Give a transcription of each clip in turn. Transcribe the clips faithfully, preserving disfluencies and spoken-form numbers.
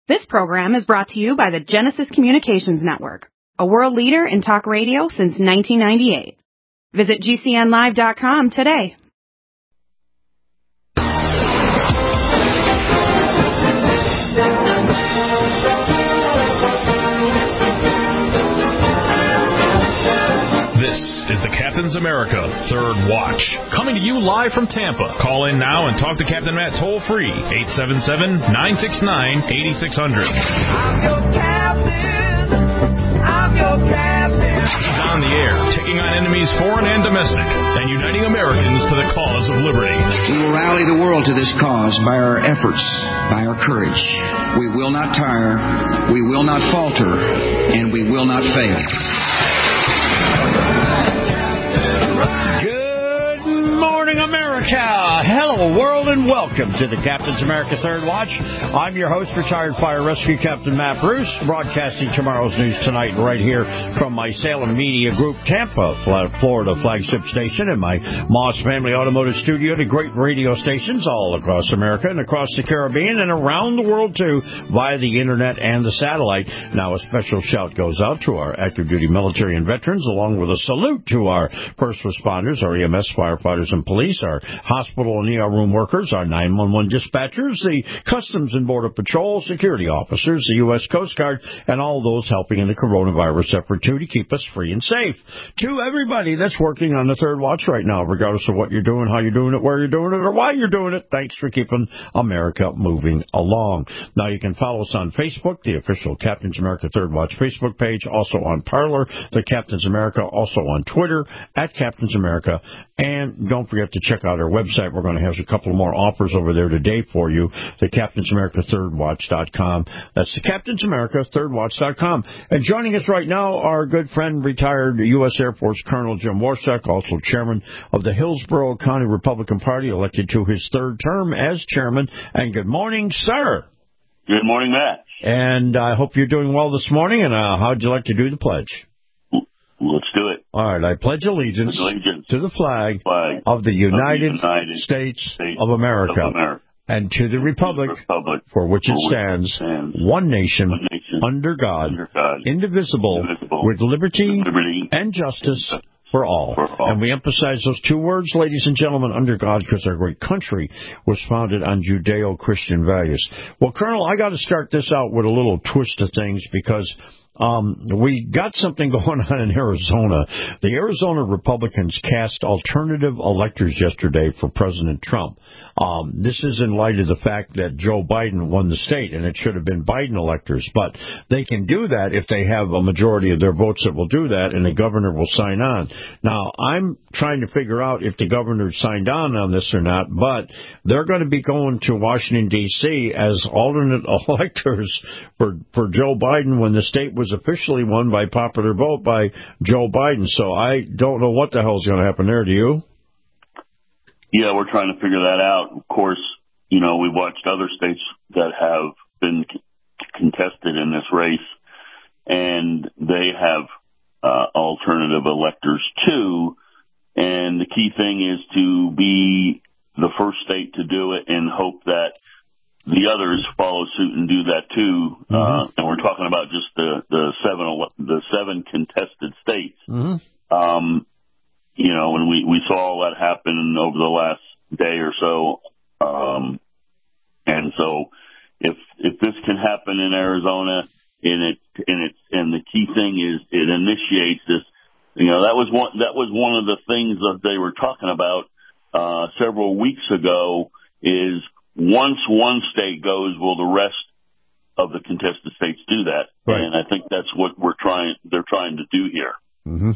This program is brought to you by the Genesis Communications Network, a world leader in talk radio since nineteen ninety-eight. Visit G C N live dot com today. This is the Captain's America Third Watch, coming to you live from Tampa. Call in now and talk to Captain Matt toll-free, eight seven seven, nine six nine, eight six zero zero. I'm your captain. I'm your captain. He's on the air, taking on enemies foreign and domestic, and uniting Americans to the cause of liberty. We will rally the world to this cause by our efforts, by our courage. We will not tire, we will not falter, and we will not fail. Good morning, America. Hello, world, and welcome to the Captain's America Third Watch. I'm your host, retired fire rescue Captain Matt Bruce, broadcasting tomorrow's news tonight right here from my Salem Media Group, Tampa, Florida flagship station, and my Moss Family Automotive Studio to great radio stations all across America and across the Caribbean and around the world, too, via the Internet and the satellite. Now, a special shout goes out to our active duty military and veterans, along with a salute to our first responders, our E M S, firefighters, and police, our hospital and E R room workers, our nine one one dispatchers, the Customs and Border Patrol, security officers, the U S Coast Guard, and all those helping in the coronavirus effort, too, to keep us free and safe. To everybody that's working on the Third Watch right now, regardless of what you're doing, how you're doing it, where you're doing it, or why you're doing it, thanks for keeping America moving along. Now, you can follow us on Facebook, the official Captain's America Third Watch Facebook page, also on Parler, the Captain's America, also on Twitter, at Captain's America, and don't forget to check out our website. We're going to have a couple more offers over there today for you, the Captain's America Third Watch dot com. That's the Captain's America Third Watch dot com. And joining us right now, our good friend, retired U S Air Force Colonel Jim Warsek, also chairman of the Hillsborough County Republican Party, elected to his third term as chairman. And good morning, sir. Good morning, Matt. And I hope you're doing well this morning. And uh, how'd you like to do the pledge? Let's do it. All right. I pledge allegiance, allegiance to the flag, flag of the United, of the United States, States of America, of America and to the republic, republic for which it stands, stands one, nation, one nation, under God, under God indivisible, indivisible, with liberty, liberty and justice for all. for all. And we emphasize those two words, ladies and gentlemen, under God, because our great country was founded on Judeo-Christian values. Well, Colonel, I got to start this out with a little twist of things because Um, we got something going on in Arizona. The Arizona Republicans cast alternative electors yesterday for President Trump. Um, this is in light of the fact that Joe Biden won the state, and it should have been Biden electors. But they can do that if they have a majority of their votes that will do that, and the governor will sign on. Now, I'm trying to figure out if the governor signed on on this or not, but they're going to be going to Washington, D C as alternate electors for, for Joe Biden when the state was officially won by popular vote by Joe Biden. So I don't know what the hell is going to happen there. Do you? Yeah, we're trying to figure that out. Of course, you know, we watched other states that have been c- contested in this race, and they have uh, alternative electors too. And the key thing is to be the first state to do it and hope that the others follow suit and do that too. Mm-hmm. Uh, and we're talking about just the, the seven, the seven contested states. Mm-hmm. Um, you know, and we, we saw all that happen over the last day or so. Um, and so if, if this can happen in Arizona and it, and it, and the key thing is it initiates this, you know, that was one, that was one of the things that they were talking about, uh, several weeks ago is, once one state goes, will the rest of the contested states do that? Right. And I think that's what we're trying, they're trying to do here. Mm-hmm.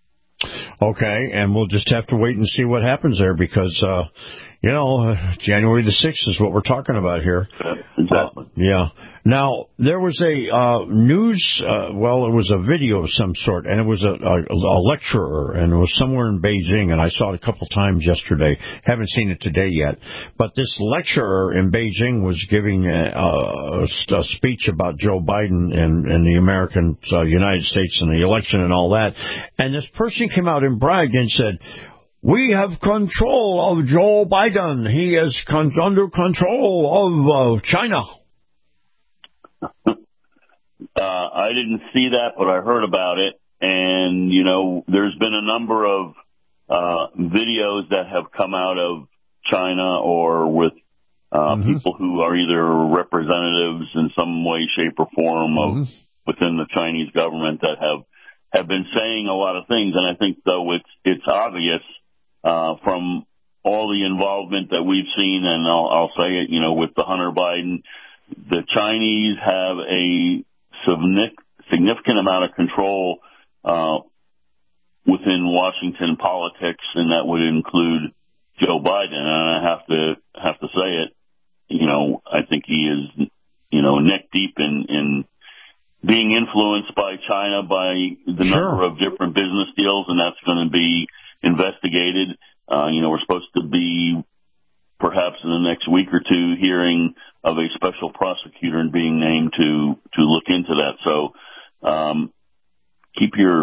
Okay, and we'll just have to wait and see what happens there because, uh, you know, uh, January the sixth is what we're talking about here. Yeah, exactly. Uh, yeah. Now, there was a uh, news, uh, well, it was a video of some sort, and it was a, a, a lecturer, and it was somewhere in Beijing, and I saw it a couple times yesterday. Haven't seen it today yet. But this lecturer in Beijing was giving a, a, a speech about Joe Biden and, and the American uh, United States and the election and all that. And this person came out and bragged and said, "We have control of Joe Biden. He is con- under control of uh, China." Uh, I didn't see that, but I heard about it. And, you know, there's been a number of uh, videos that have come out of China or with uh, mm-hmm. people who are either representatives in some way, shape, or form of mm-hmm. within the Chinese government that have, have been saying a lot of things. And I think, though, it's, it's obvious uh, from all the involvement that we've seen, and I'll, I'll say it, you know, with the Hunter Biden, the Chinese have a significant amount of control uh, within Washington politics, and that would include Joe Biden. And I have to have to say it, you know, I think he is, you know, neck deep in, in being influenced by China by the sure. number of different business deals, and that's going to be investigated. Uh, you know, we're supposed to be perhaps in the next week or two hearing of a special prosecutor and being named to, to look into that. So, um, keep your,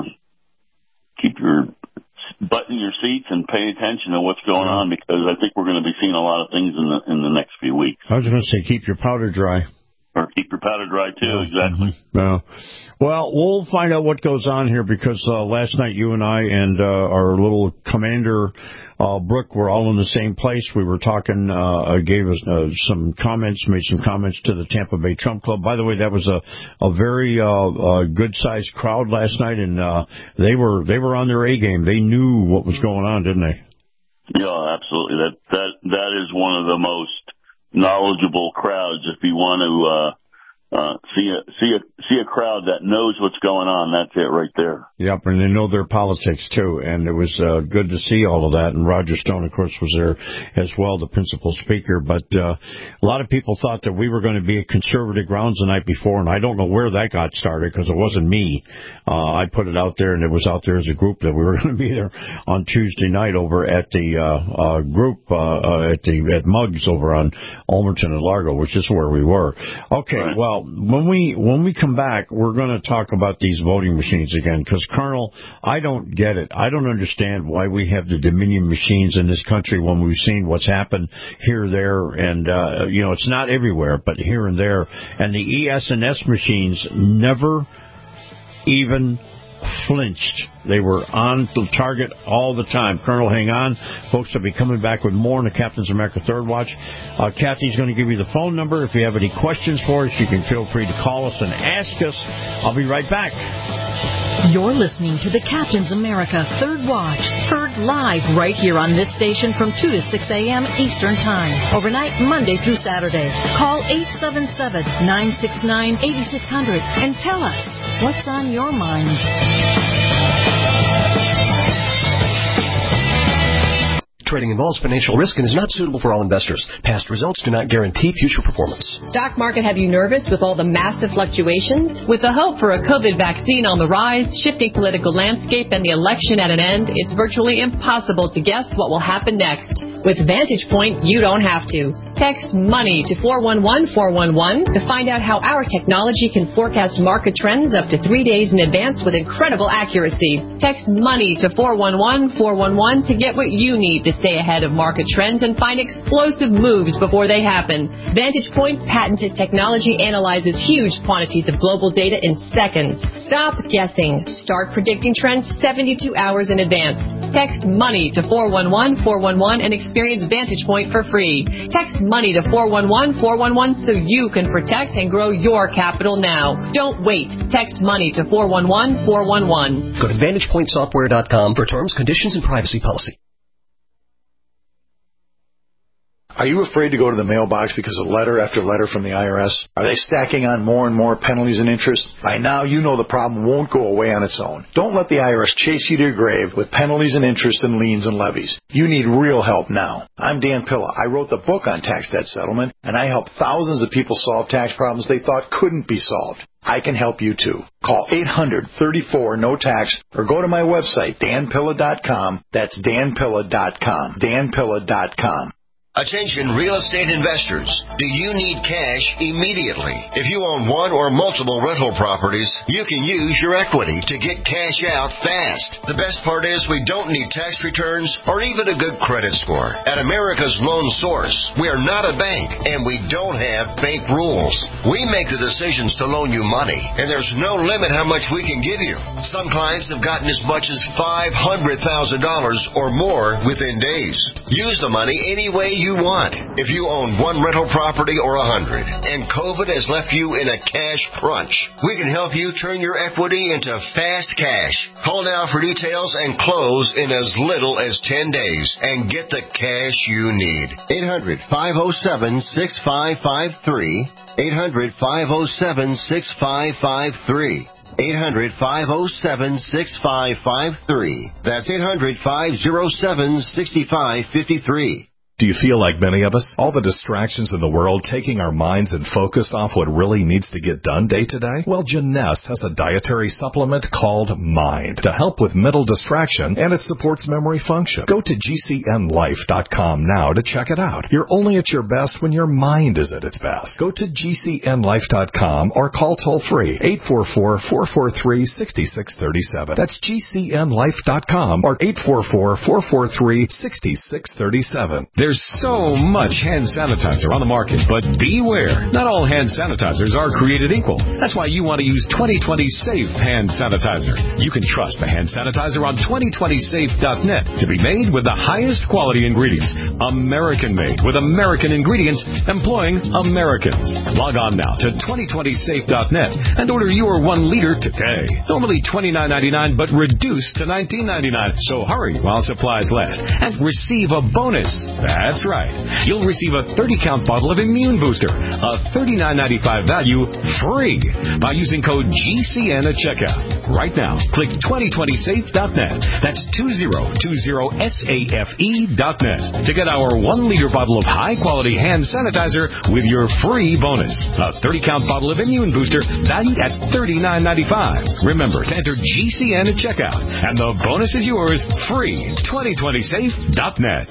keep your butt in your seats and pay attention to what's going on, because I think we're going to be seeing a lot of things in the, in the next few weeks. I was going to say, keep your powder dry. Or keep your powder dry, too, exactly. No. Well, we'll find out what goes on here, because uh, last night you and I and uh, our little commander, uh, Brooke, were all in the same place. We were talking, uh, gave us uh, some comments, made some comments to the Tampa Bay Trump Club. By the way, that was a, a very uh, uh, good-sized crowd last night, and uh, they were they were on their A game. They knew what was going on, didn't they? Yeah, absolutely. That that that is one of the most knowledgeable crowds. If you want to uh, uh, see a see a see a crowd that knows what's going on, that's it right there. Yep, and they know their politics too. And it was uh, good to see all of that. And Roger Stone, of course, was there as well, the principal speaker. But uh, a lot of people thought that we were going to be at Conservative Grounds the night before, and I don't know where that got started, because it wasn't me. Uh, I put it out there, and it was out there as a group that we were going to be there on Tuesday night over at the uh, uh, group uh, uh, at the at Muggs over on Almerton and Largo, which is where we were. Okay, right. Well, when we when we come back, we're going to talk about these voting machines again, because, Colonel, I don't get it. I don't understand why we have the Dominion machines in this country when we've seen what's happened here, there, and, uh, you know, it's not everywhere, but here and there. And the E S and S machines never even flinched. They were on the target all the time. Colonel, hang on. Folks will be coming back with more in the Captain's America Third Watch. Uh, Kathy's going to give you the phone number. If you have any questions for us, you can feel free to call us and ask us. I'll be right back. You're listening to the Captain's America Third Watch, heard live right here on this station from two to six a.m. Eastern Time, overnight Monday through Saturday. Call eight seven seven, nine six nine, eight six zero zero and tell us what's on your mind. Trading involves financial risk and is not suitable for all investors. Past results do not guarantee future performance. Stock market have you nervous with all the massive fluctuations? With the hope for a COVID vaccine on the rise, shifting political landscape, and the election at an end, it's virtually impossible to guess what will happen next. With Vantage Point, you don't have to. Text MONEY to four one one four one one to find out how our technology can forecast market trends up to three days in advance with incredible accuracy. Text MONEY to four one one four one one to get what you need to stay ahead of market trends and find explosive moves before they happen. Vantage Point's patented technology analyzes huge quantities of global data in seconds. Stop guessing. Start predicting trends seventy-two hours in advance. Text MONEY to four one one four one one and experience Vantage Point for free. Text MONEY to four one one four one one so you can protect and grow your capital now. Don't wait. Text MONEY to four one one four one one. Go to vantage point software dot com for terms, conditions, and privacy policy. Are you afraid to go to the mailbox because of letter after letter from the I R S? Are they stacking on more and more penalties and interest? By now, you know the problem won't go away on its own. Don't let the I R S chase you to your grave with penalties and interest and liens and levies. You need real help now. I'm Dan Pilla. I wrote the book on tax debt settlement, and I help thousands of people solve tax problems they thought couldn't be solved. I can help you too. Call eight hundred, thirty-four, no tax or go to my website, dan pilla dot com. That's dan pilla dot com. dan pilla dot com. Attention real estate investors. Do you need cash immediately? If you own one or multiple rental properties, you can use your equity to get cash out fast. The best part is we don't need tax returns or even a good credit score. At America's Loan Source, we are not a bank and we don't have bank rules. We make the decisions to loan you money, and there's no limit how much we can give you. Some clients have gotten as much as five hundred thousand dollars or more within days. Use the money any way you want. If you own one rental property or a hundred, and COVID has left you in a cash crunch, we can help you turn your equity into fast cash. Call now for details and close in as little as ten days and get the cash you need. eight hundred, five oh seven, six five five three. eight hundred, five oh seven, six five five three. eight hundred, five oh seven, six five five three. That's eight hundred, five oh seven, six five five three. Do you feel like many of us? All the distractions in the world taking our minds and focus off what really needs to get done day to day? Well, Jeunesse has a dietary supplement called Mind to help with mental distraction, and it supports memory function. Go to G C N life dot com now to check it out. You're only at your best when your mind is at its best. Go to G C N life dot com or call toll-free eight four four, four four three, six six three seven. That's G C N life dot com or eight four four, four four three, six six three seven. There's so much hand sanitizer on the market, but beware. Not all hand sanitizers are created equal. That's why you want to use twenty twenty Safe Hand Sanitizer. You can trust the hand sanitizer on twenty twenty safe dot net to be made with the highest quality ingredients. American-made with American ingredients employing Americans. Log on now to twenty twenty safe dot net and order your one liter today. Normally twenty-nine ninety-nine, but reduced to nineteen ninety-nine. So hurry while supplies last and receive a bonus. That's right. You'll receive a thirty count bottle of Immune Booster, a thirty-nine ninety-five value, free by using code G C N at checkout. Right now, click twenty twenty safe dot net. That's two zero two zero safe dot net to get our one liter bottle of high-quality hand sanitizer with your free bonus. A thirty count bottle of Immune Booster valued at thirty-nine ninety-five. Remember to enter G C N at checkout, and the bonus is yours free. twenty twenty safe dot net.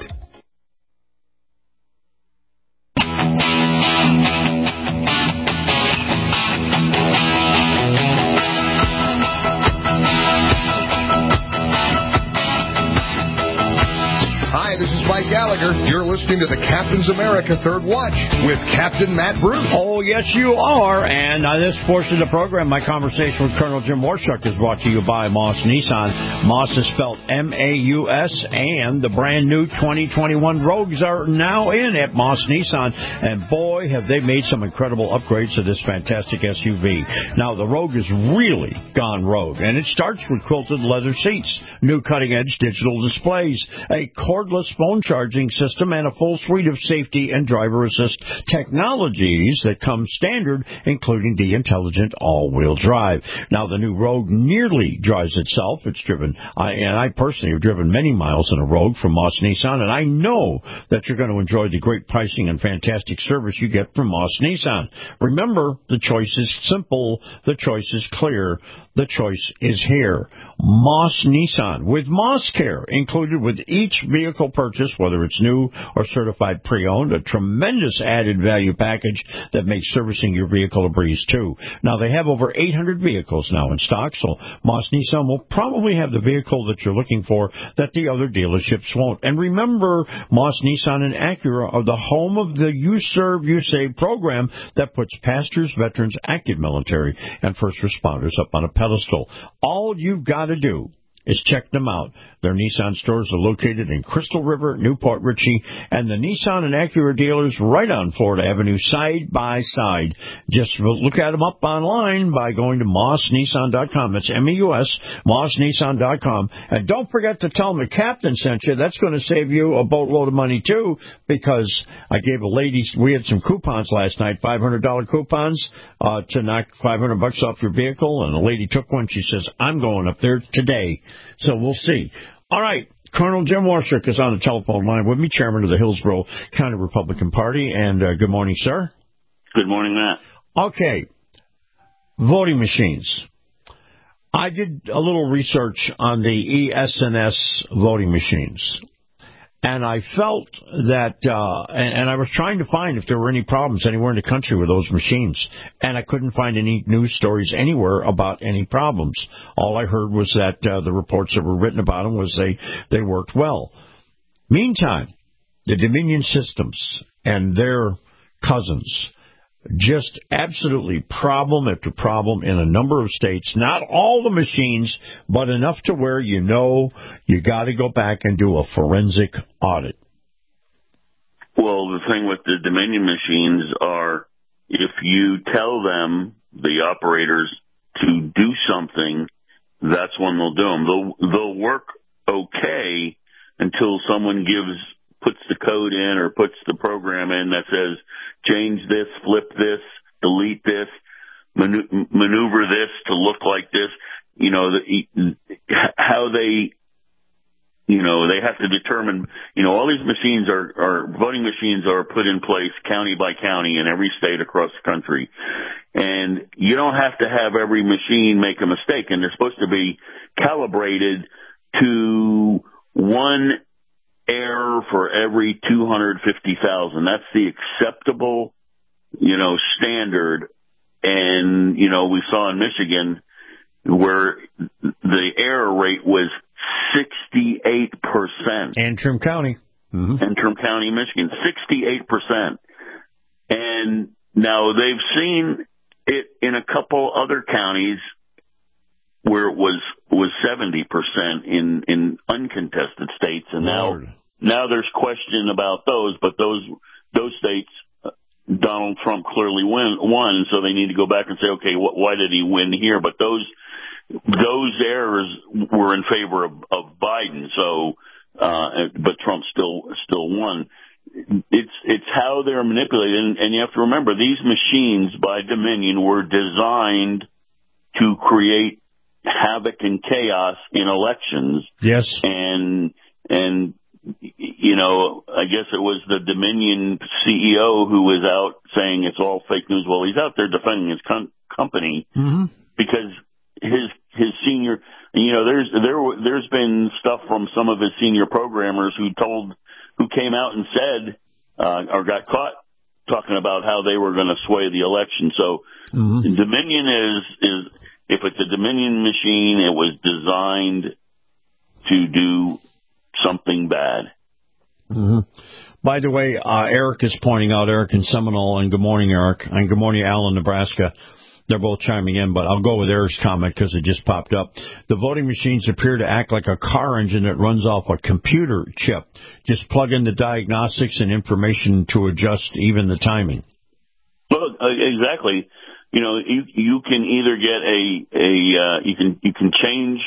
Hi, this is Mike Gallagher. You're listening to the Captain's America Third Watch with Captain Matt Bruce. Oh, yes, you are. And on this portion of the program, my conversation with Colonel Jim Warshuck is brought to you by Moss Nissan. Moss is spelled M A U S, and the brand new twenty twenty-one Rogues are now in at Moss Nissan. And boy, have they made some incredible upgrades to this fantastic S U V. Now, the Rogue has really gone rogue, and it starts with quilted leather seats, new cutting-edge digital displays, a cordless phone charging system, and a full suite of safety and driver assist technologies that come standard, including the intelligent all-wheel drive. Now, the new Rogue nearly drives itself. It's driven, I, and I personally have driven many miles in a Rogue from Moss Nissan, and I know that you're going to enjoy the great pricing and fantastic service you get from Moss Nissan. Remember, the choice is simple, the choice is clear, the choice is here. Moss Nissan, with Moss Care included with each vehicle purchase, whether it's new or certified pre-owned, a tremendous added value package that makes servicing your vehicle a breeze, too. Now, they have over eight hundred vehicles now in stock, so Moss Nissan will probably have the vehicle that you're looking for that the other dealerships won't. And remember, Moss Nissan and Acura are the home of the You Serve, You Save program that puts pastors, veterans, active military, and first responders up on a pedestal. All you've got to do is check them out. Their Nissan stores are located in Crystal River, Newport Richey, and the Nissan and Acura dealers right on Florida Avenue, side by side. Just look at them up online by going to moss nissan dot com. That's M E U S, moss nissan dot com. And don't forget to tell them the captain sent you. That's going to save you a boatload of money, too, because I gave a lady, we had some coupons last night, five hundred dollars coupons uh, to knock five hundred bucks off your vehicle, and a lady took one. She says, I'm going up there today. So we'll see. All right. Colonel Jim Warshuck is on the telephone line with me, chairman of the Hillsborough County Republican Party. And uh, good morning, sir. Good morning, Matt. Okay. Voting machines. I did a little research on the E S N S voting machines. And I felt that, uh, and, and I was trying to find if there were any problems anywhere in the country with those machines. And I couldn't find any news stories anywhere about any problems. All I heard was that uh, the reports that were written about them was they, they worked well. Meantime, the Dominion Systems and their cousins, just absolutely problem after problem in a number of states. Not all the machines, but enough to where you know you got to go back and do a forensic audit. Well, the thing with the Dominion machines are if you tell them, the operators, to do something, that's when they'll do them. They'll, they'll work okay until someone gives puts the code in or puts the program in that says, change this, flip this, delete this, manu- maneuver this to look like this. You know, the, how they, you know, they have to determine, you know, all these machines are, are, voting machines are put in place county by county in every state across the country. And you don't have to have every machine make a mistake, and they're supposed to be calibrated to one error for every two hundred fifty thousand. That's the acceptable, you know, standard. And, you know, we saw in Michigan where the error rate was sixty-eight percent. Antrim County. Mm-hmm. Antrim County, Michigan, sixty-eight percent. And now they've seen it in a couple other counties where it was was seventy percent in in uncontested states, and now Lord. now there's question about those, but those those states uh, Donald Trump clearly win, won, so they need to go back and say, okay, wh- why did he win here? But those those errors were in favor of, of Biden, so uh, but Trump still still won. It's it's how they're manipulated, and, and you have to remember these machines by Dominion were designed to create havoc and chaos in elections. Yes. And, and, you know, I guess it was the Dominion C E O who was out saying it's all fake news. Well, he's out there defending his com- company mm-hmm. because his, his senior, you know, there's, there, there's been stuff from some of his senior programmers who told, who came out and said, uh, or got caught talking about how they were going to sway the election. So mm-hmm. Dominion is, is, if it's a Dominion machine, it was designed to do something bad. Mm-hmm. By the way, uh, Eric is pointing out, Eric in Seminole, and good morning, Eric, and good morning, Alan, Nebraska. They're both chiming in, but I'll go with Eric's comment because it just popped up. The voting machines appear to act like a car engine that runs off a computer chip. Just plug in the diagnostics and information to adjust even the timing. Well, uh, exactly. You know, you you can either get a a uh, you can you can change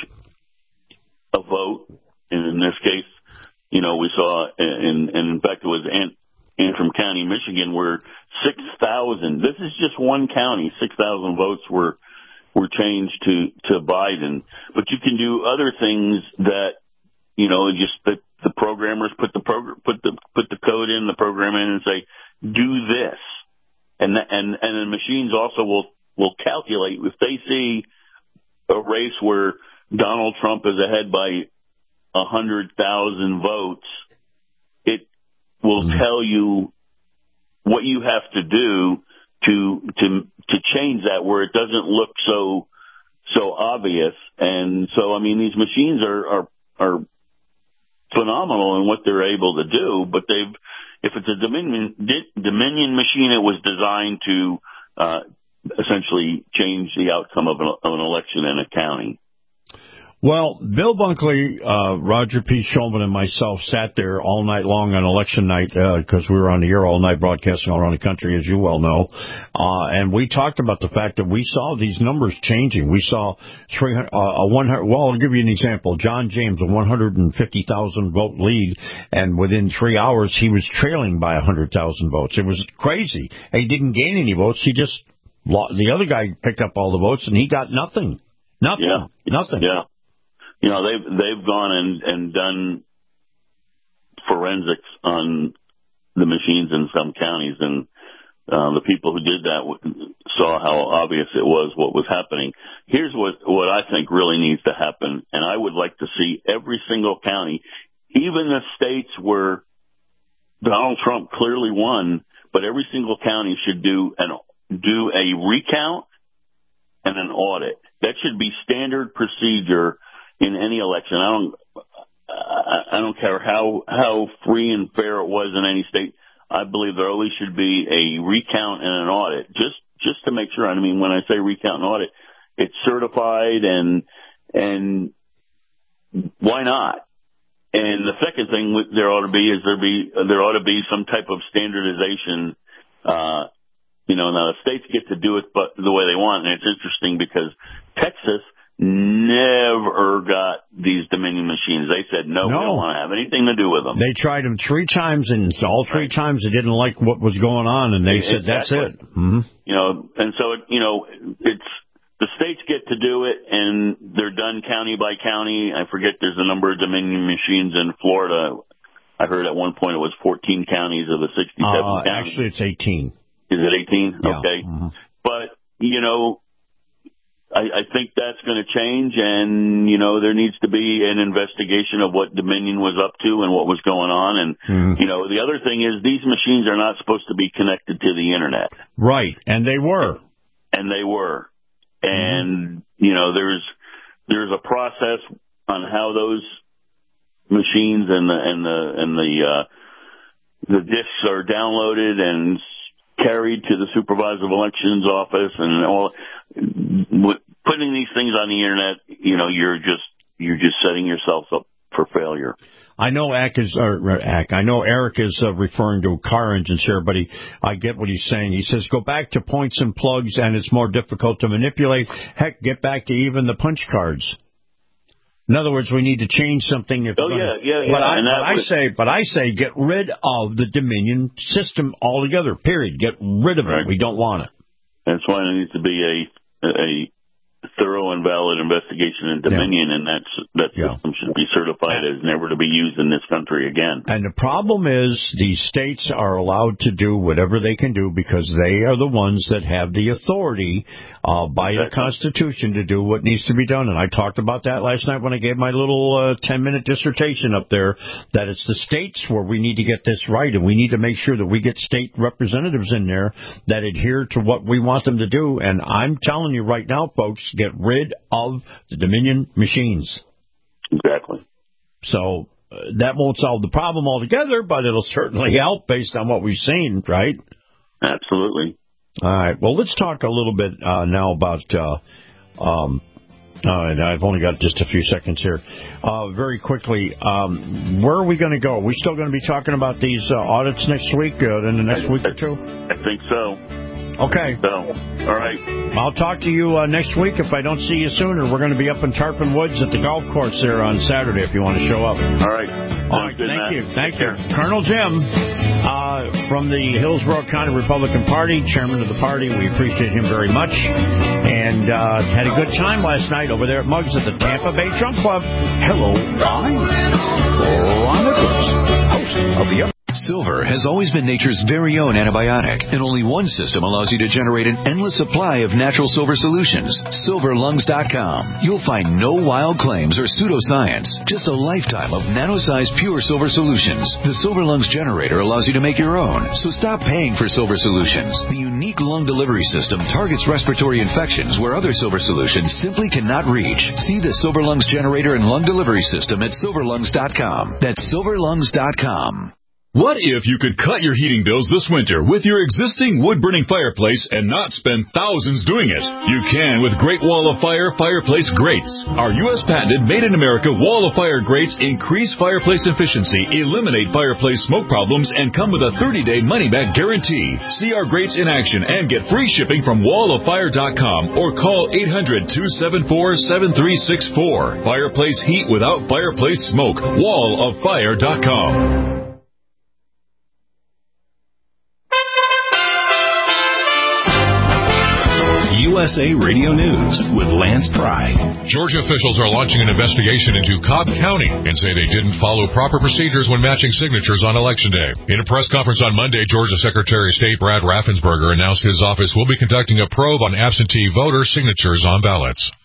a vote, and in this case, you know, we saw, and, and in fact, it was Ant, Antrim County, Michigan, where six thousand. This is just one county. Six thousand votes were were changed to to Biden. But you can do other things that, you know, just that the programmers put the progr- put the put the code in, the program in, and say, do this. And and and the machines also will will calculate if they see a race where Donald Trump is ahead by a hundred thousand votes, it will mm-hmm. tell you what you have to do to to to change that where it doesn't look so so obvious. And so, I mean, these machines are are, are phenomenal in what they're able to do, but they've. If it's a Dominion Dominion machine, it was designed to uh, essentially change the outcome of an, of an election in a county. Well, Bill Bunkley, uh, Roger P. Shulman, and myself sat there all night long on election night because uh, we were on the air all night broadcasting all around the country, as you well know. Uh, and we talked about the fact that we saw these numbers changing. We saw three hundred, uh, a one hundred. Well, I'll give you an example. John James, a one hundred fifty thousand vote lead, and within three hours he was trailing by one hundred thousand votes. It was crazy. He didn't gain any votes. He just the other guy picked up all the votes, and he got nothing. Nothing. Yeah. Nothing. Yeah. You know, they've, they've gone and, and done forensics on the machines in some counties, and uh, the people who did that saw how obvious it was what was happening. Here's what, what I think really needs to happen, and I would like to see every single county, even the states where Donald Trump clearly won, but every single county should do an do a recount and an audit. That should be standard procedure in any election. I don't I don't care how how free and fair it was in any state. I believe there always should be a recount and an audit, just just to make sure. I mean, when I say recount and audit, it's certified, and and why not? And the second thing there ought to be is there be there ought to be some type of standardization. Uh, you know, now the states get to do it, but the way they want, and it's interesting because Texas never got these Dominion machines. They said, no, no, we don't want to have anything to do with them. They tried them three times, and all three right. times they didn't like what was going on, and they exactly. said, that's it. Mm-hmm. You know, and so, it, you know, it's the states get to do it, and they're done county by county. I forget there's a number of Dominion machines in Florida. I heard at one point it was fourteen counties of the sixty-seven uh, counties. Actually, it's eighteen. Is it eighteen? Yeah. Okay. Mm-hmm. But, you know, I, I think that's going to change, and, you know, there needs to be an investigation of what Dominion was up to and what was going on. And, mm-hmm. you know, the other thing is these machines are not supposed to be connected to the Internet. Right, and they were. And they were. And, mm-hmm. you know, there's there's a process on how those machines and the and the and the uh, the discs are downloaded and carried to the supervisor of elections office, and all. Putting these things on the Internet, you know, you're just you're just setting yourself up for failure. I know Ack is, or Ack, I know Eric is uh, referring to car engines here, but he, I get what he's saying. He says, go back to points and plugs, and it's more difficult to manipulate. Heck, get back to even the punch cards. In other words, we need to change something. If oh yeah, yeah, yeah. But, I, and but I was... say, but I say, get rid of the Dominion system altogether. Period. Get rid of right. it. We don't want it. That's why there needs to be a a thorough and valid investigation in Dominion, yeah. and that's, that yeah. system should be certified as never to be used in this country again. And the problem is these states are allowed to do whatever they can do because they are the ones that have the authority uh, by exactly. the Constitution to do what needs to be done. And I talked about that last night when I gave my little uh, ten-minute dissertation up there, that it's the states where we need to get this right, and we need to make sure that we get state representatives in there that adhere to what we want them to do. And I'm telling you right now, folks, get rid of the Dominion machines. Exactly. So uh, that won't solve the problem altogether, but it'll certainly help based on what we've seen, right? Absolutely. All right. Well, let's talk a little bit uh, now about, uh, um, uh, I've only got just a few seconds here. Uh, very quickly, um, where are we going to go? Are we still going to be talking about these uh, audits next week, uh, in the next I, week I, or two? I think so. Okay. So, all right. I'll talk to you uh, next week. If I don't see you sooner, we're going to be up in Tarpon Woods at the golf course there on Saturday if you want to show up. All right. All right. Good, thank Matt. you. Thank Take you. care. Colonel Jim uh, from the Hillsborough County Republican Party, chairman of the party. We appreciate him very much. And uh, had a good time last night over there at Muggs at the Tampa Bay Trunk Club. Hello. I'm Ron Nichols, host of the Silver has always been nature's very own antibiotic, and only one system allows you to generate an endless supply of natural silver solutions. silver lungs dot com. You'll find no wild claims or pseudoscience, just a lifetime of nano-sized pure silver solutions. The Silver Lungs generator allows you to make your own, so stop paying for silver solutions. The unique lung delivery system targets respiratory infections where other silver solutions simply cannot reach. See the Silver Lungs generator and lung delivery system at silver lungs dot com. That's silver lungs dot com. What if you could cut your heating bills this winter with your existing wood-burning fireplace and not spend thousands doing it? You can with Great Wall of Fire Fireplace Grates. Our U S patented made-in-America Wall of Fire grates increase fireplace efficiency, eliminate fireplace smoke problems, and come with a thirty-day money-back guarantee. See our grates in action and get free shipping from wall of fire dot com or call eight hundred, two seven four, seven three six four. Fireplace heat without fireplace smoke. wall of fire dot com. U S A Radio News with Lance Pry. Georgia officials are launching an investigation into Cobb County and say they didn't follow proper procedures when matching signatures on Election Day. In a press conference on Monday, Georgia Secretary of State Brad Raffensperger announced his office will be conducting a probe on absentee voter signatures on ballots.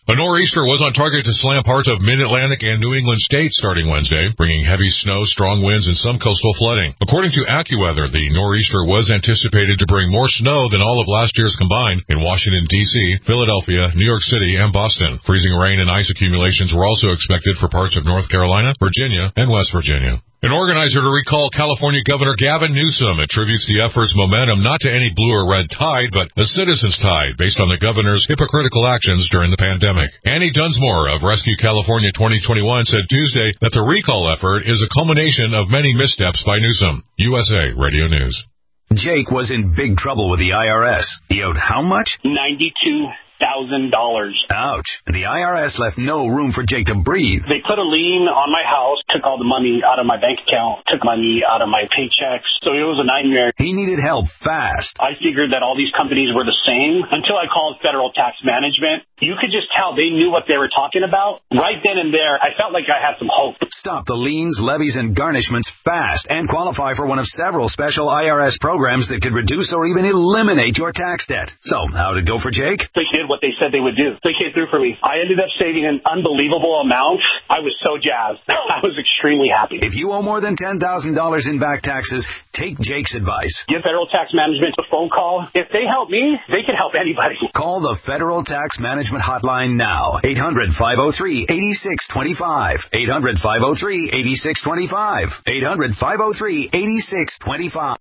A nor'easter was on target to slam parts of mid-Atlantic and New England states starting Wednesday, bringing heavy snow, strong winds, and some coastal flooding. According to AccuWeather, the nor'easter was anticipated to bring more snow than all of last year's combined in Washington, D C, Philadelphia, New York City, and Boston. Freezing rain and ice accumulations were also expected for parts of North Carolina, Virginia, and West Virginia. An organizer to recall California Governor Gavin Newsom attributes the effort's momentum not to any blue or red tide, but a citizen's tide based on the governor's hypocritical actions during the pandemic. Annie Dunsmore of Rescue California twenty twenty-one said Tuesday that the recall effort is a culmination of many missteps by Newsom. U S A Radio News. Jake was in big trouble with the I R S. He owed how much? ninety-two thousand dollars. Ouch. The I R S left no room for Jake to breathe. They put a lien on my house, took all the money out of my bank account, took money out of my paychecks. So it was a nightmare. He needed help fast. I figured that all these companies were the same until I called Federal Tax Management. You could just tell they knew what they were talking about. Right then and there, I felt like I had some hope. Stop the liens, levies, and garnishments fast and qualify for one of several special I R S programs that could reduce or even eliminate your tax debt. So, how'd it go for Jake? They did what they said they would do. They came through for me. I ended up saving an unbelievable amount. I was so jazzed. I was extremely happy. If you owe more than ten thousand dollars in back taxes, take Jake's advice. Give Federal Tax Management a phone call. If they help me, they can help anybody. Call the Federal Tax Management Hotline now. eight hundred, five oh three, eight six two five. eight hundred, five oh three, eight six two five. eight hundred, five oh three, eight six two five.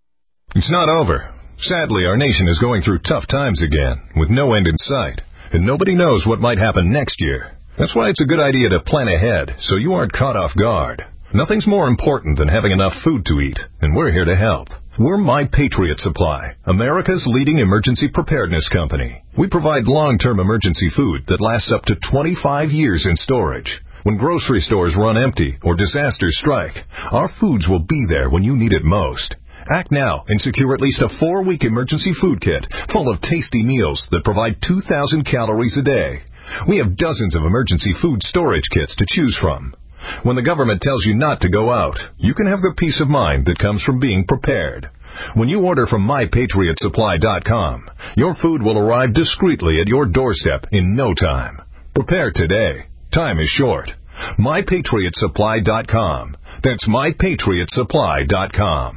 It's not over. Sadly, our nation is going through tough times again, with no end in sight, and nobody knows what might happen next year. That's why it's a good idea to plan ahead, so you aren't caught off guard. Nothing's more important than having enough food to eat, and we're here to help. We're My Patriot Supply, America's leading emergency preparedness company. We provide long-term emergency food that lasts up to twenty-five years in storage. When grocery stores run empty or disasters strike, our foods will be there when you need it most. Act now and secure at least a four-week emergency food kit full of tasty meals that provide two thousand calories a day. We have dozens of emergency food storage kits to choose from. When the government tells you not to go out, you can have the peace of mind that comes from being prepared. When you order from my patriot supply dot com, your food will arrive discreetly at your doorstep in no time. Prepare today. Time is short. my patriot supply dot com. That's my patriot supply dot com.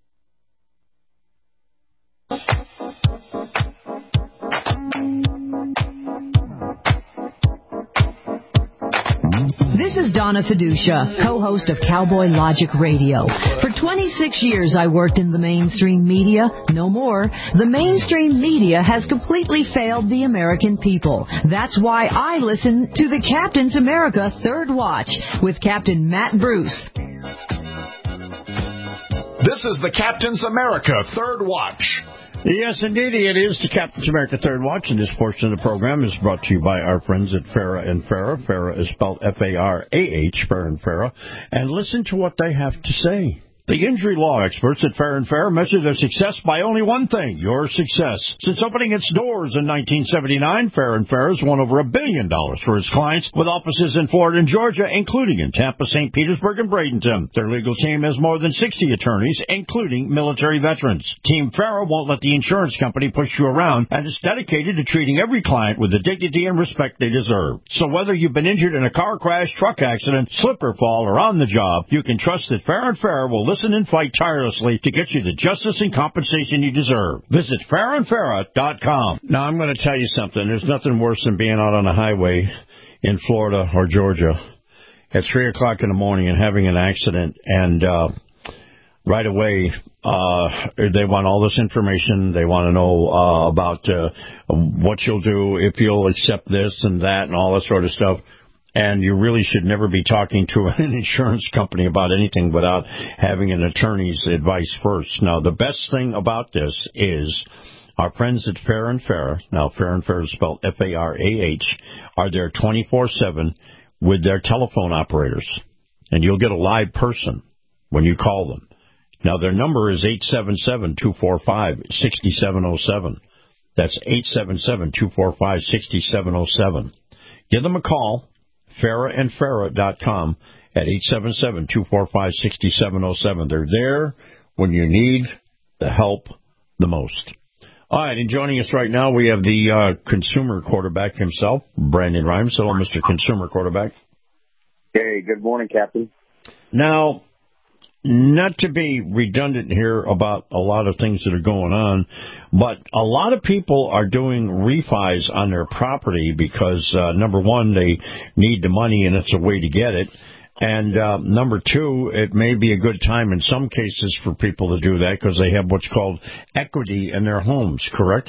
This is Donna Fiducia, co-host of Cowboy Logic Radio. For twenty-six years I worked in the mainstream media. No more. The mainstream media has completely failed the American people. That's why I listen to the Captain's America Third Watch with Captain Matt Bruce. This is the Captain's America Third Watch. Yes, indeed, it is the Captain's America Third Watch, and this portion of the program is brought to you by our friends at Farah and Farah. Farah is spelled F A R A H, Farah and Farah. And listen to what they have to say. The injury law experts at Farah and Farah measure their success by only one thing, your success. Since opening its doors in nineteen seventy-nine, Farah and Farah has won over a billion dollars for its clients with offices in Florida and Georgia, including in Tampa, Saint Petersburg, and Bradenton. Their legal team has more than sixty attorneys, including military veterans. Team Farah won't let the insurance company push you around and is dedicated to treating every client with the dignity and respect they deserve. So whether you've been injured in a car crash, truck accident, slip or fall, or on the job, you can trust that Farah and Farah will listen and fight tirelessly to get you the justice and compensation you deserve. Visit farah and farah dot com. Now, I'm going to tell you something. There's nothing worse than being out on a highway in Florida or Georgia at three o'clock in the morning and having an accident, and uh, right away uh, they want all this information. They want to know uh, about uh, what you'll do, if you'll accept this and that and all that sort of stuff. And you really should never be talking to an insurance company about anything without having an attorney's advice first. Now, the best thing about this is our friends at Farah and Farah, now Farah and Farah is spelled F A R A H, are there twenty-four seven with their telephone operators. And you'll get a live person when you call them. Now, their number is eight seven seven, two four five, six seven zero seven. That's eight seven seven, two four five, six seven zero seven. Give them a call. farah and farah dot com at eight seven seven, two four five, six seven zero seven. They're there when you need the help the most. All right, and joining us right now, we have the uh, consumer quarterback himself, Brandon Rhymes. Hello, Mister Consumer Quarterback. Hey, good morning, Captain. Now, not to be redundant here about a lot of things that are going on, but a lot of people are doing refis on their property because, uh, number one, they need the money and it's a way to get it. And uh, number two, it may be a good time in some cases for people to do that because they have what's called equity in their homes, correct?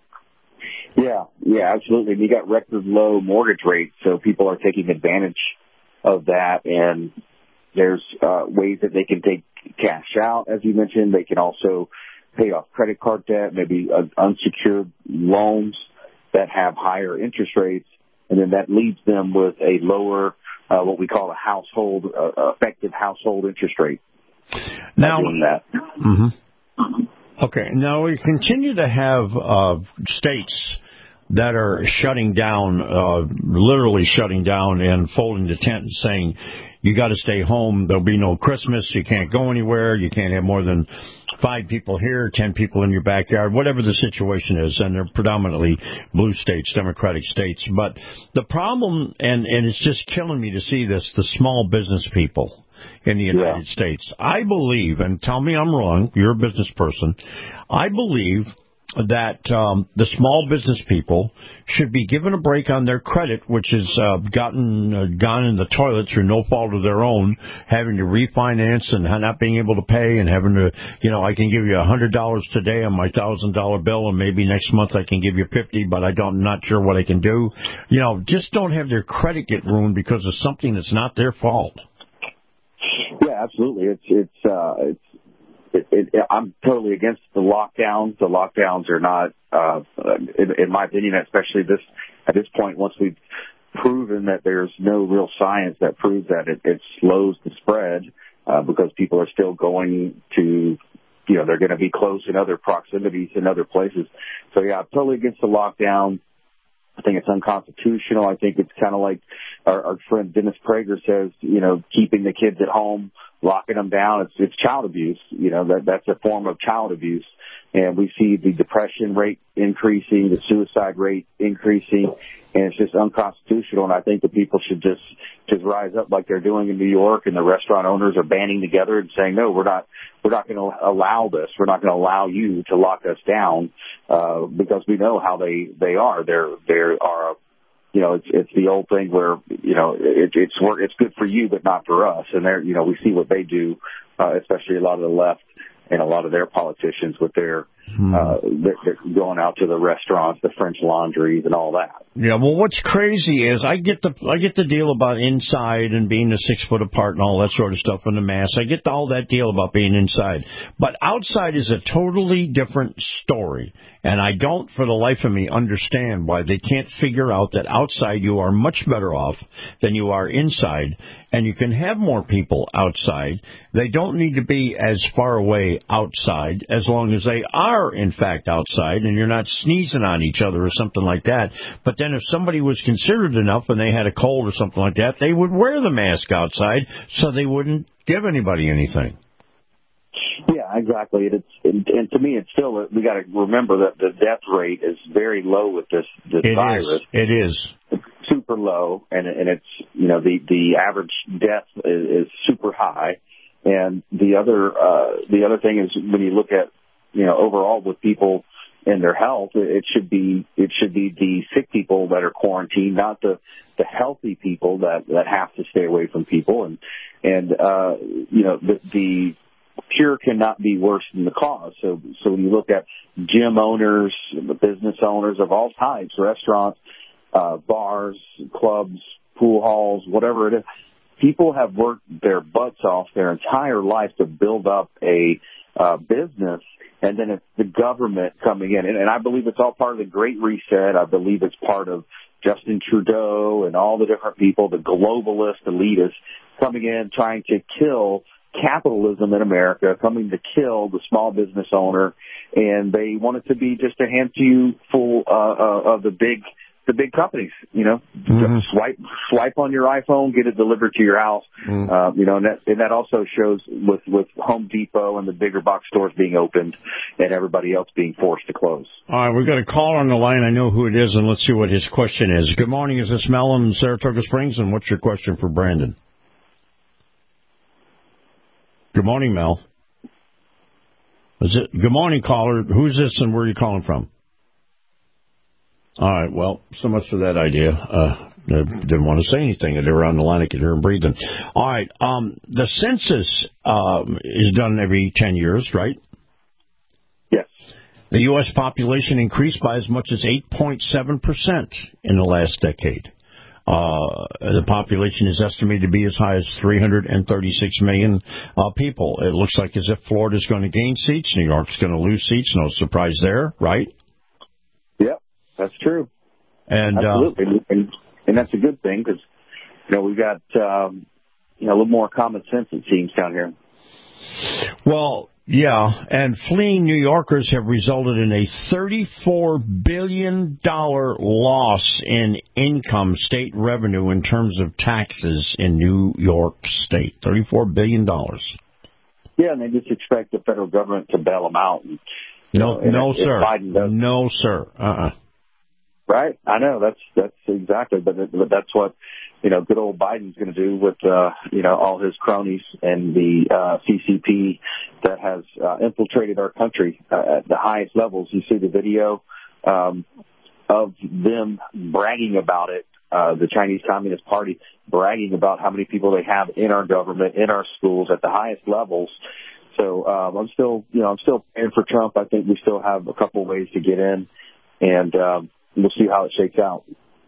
Yeah, yeah, absolutely. We got record low mortgage rates, so people are taking advantage of that. And there's uh, ways that they can take cash out, as you mentioned. They can also pay off credit card debt, maybe uh, unsecured loans that have higher interest rates, and then that leaves them with a lower Uh, what we call a household, uh, effective household interest rate. Now, doing that. Mm-hmm. Okay. Now we continue to have uh, states that are shutting down, uh, literally shutting down and folding the tent and saying, you got to stay home. There'll be no Christmas. You can't go anywhere. You can't have more than five people here, ten people in your backyard, whatever the situation is. And they're predominantly blue states, Democratic states. But the problem, and, and it's just killing me to see this, the small business people in the United yeah. States. I believe, and tell me I'm wrong, you're a business person, I believe that um, the small business people should be given a break on their credit, which has uh, gotten uh, gone in the toilet through no fault of their own, having to refinance and not being able to pay and having to, you know, I can give you one hundred dollars today on my one thousand dollars bill and maybe next month I can give you fifty dollars, but I don't, I'm not sure what I can do. You know, just don't have their credit get ruined because of something that's not their fault. Yeah, absolutely. It's, it's, uh, it's, It, it, I'm totally against the lockdowns. The lockdowns are not, uh, in, in my opinion, especially this at this point, once we've proven that there's no real science that proves that it, it slows the spread, uh, because people are still going to, you know, they're going to be close in other proximities in other places. So, yeah, I'm totally against the lockdown. I think it's unconstitutional. I think it's kind of like our, our friend Dennis Prager says, you know, keeping the kids at home, locking them down. It's, it's child abuse. You know, that, that's a form of child abuse. And we see the depression rate increasing, the suicide rate increasing, and it's just unconstitutional. And I think that people should just, just rise up like they're doing in New York, and the restaurant owners are banding together and saying, no, we're not, we're not going to allow this. We're not going to allow you to lock us down, uh, because we know how they, they are. They're, they are, you know, it's, it's the old thing where, you know, it, it's work, it's good for you, but not for us. And they're, you know, we see what they do, uh, especially a lot of the left and a lot of their politicians with their, hmm. uh, they're, they're going out to the restaurants, the French laundries and all that. Yeah, well, what's crazy is I get the I get the deal about inside and being a six foot apart and all that sort of stuff in the mask. I get all that deal about being inside. But outside is a totally different story. And I don't, for the life of me, understand why they can't figure out that outside you are much better off than you are inside. And you can have more people outside. They don't need to be as far away outside as long as they are, in fact, outside and you're not sneezing on each other or something like that. But then if somebody was considerate enough and they had a cold or something like that, they would wear the mask outside so they wouldn't give anybody anything. Yeah, exactly. It's, and, and to me, it's still, we got to remember that the death rate is very low with this, this it virus. Is. It is. It's super low, and, and it's, you know, the, the average death is, is super high. And the other, uh, the other thing is when you look at, you know, overall with people and their health, it should be, it should be the sick people that are quarantined, not the, the healthy people that, that have to stay away from people. And, and, uh, you know, the, the cure cannot be worse than the cause. So, so when you look at gym owners, the business owners of all types, restaurants, uh, bars, clubs, pool halls, whatever it is, people have worked their butts off their entire life to build up a, uh, business. And then it's the government coming in. And, and I believe it's all part of the Great Reset. I believe it's part of Justin Trudeau and all the different people, the globalist elitists coming in, trying to kill capitalism in America, coming to kill the small business owner. And they want it to be just a handful uh, uh, of the big the big companies. You know, Mm-hmm. just swipe swipe on your iPhone, get it delivered to your house. Mm. Uh, you know, and that and that also shows with with Home Depot and the bigger box stores being opened, and everybody else being forced to close. All right, we've got a caller on the line. I know who it is, and let's see what his question is. Good morning. Is this Mel in Saratoga Springs? And what's your question for Brandon? Good morning, Mel. Is it? Good morning, caller. Who's this, and where are you calling from? All right, well, so much for that idea. Uh, I didn't want to say anything. They were on the line. I could hear them breathing. All right, um, the census um, is done every ten years, right? Yes. The U S population increased by as much as eight point seven percent in the last decade. Uh, the population is estimated to be as high as three hundred thirty-six million uh, people. It looks like as if Florida's going to gain seats, New York's going to lose seats. No surprise there, right? Yep, that's true. And absolutely, uh, and, and that's a good thing because you know we've got um, you know a little more common sense it seems down here. Well, yeah, and fleeing New Yorkers have resulted in a thirty-four billion dollars loss in income, state revenue, in terms of taxes in New York State. thirty-four billion dollars. Yeah, and they just expect the federal government to bail them out. And, no, you know, no, if, sir. If Biden does, no, sir. Uh-uh. Right? I know, that's that's exactly, but, but that's what, you know, good old Biden's going to do with, uh, you know, all his cronies and the uh, C C P that has uh, infiltrated our country uh, at the highest levels. You see the video um, of them bragging about it, uh, the Chinese Communist Party bragging about how many people they have in our government, in our schools, at the highest levels. So um, I'm still, you know, I'm still praying for Trump. I think we still have a couple ways to get in, and um, we'll see how it shakes out.